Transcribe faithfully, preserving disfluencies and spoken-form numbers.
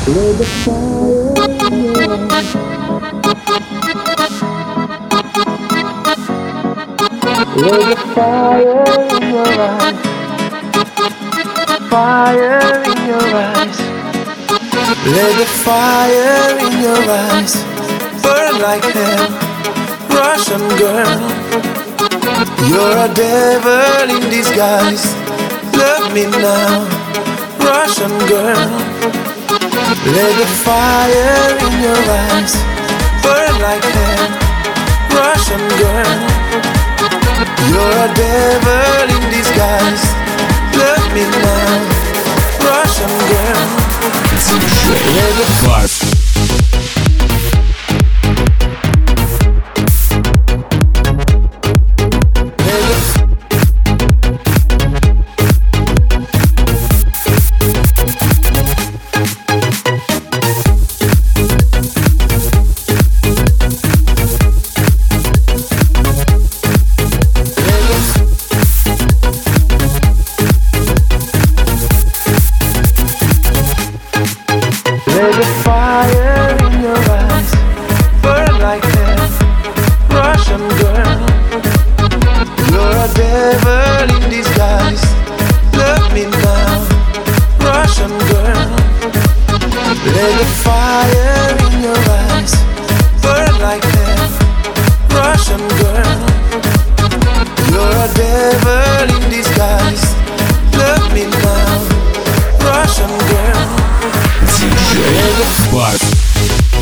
Let the fire in your eyes. Let the fire in your eyes. Fire in your eyes. Let the fire in your eyes burn like hell, Russian girl. You're a devil in disguise. Love me now, Russian girl. Let the fire in your eyes burn like hell, Russian girl. You're a devil in disguise. Love me now, Russian girl. Let the fire. Let the fire in your eyes burn like hell, Russian girl. You're a devil in disguise. Love me now, Russian girl. Let the fire in your eyes burn like hell, Russian girl. You're a devil in disguise. Love me now, Russian girl. Let the fire.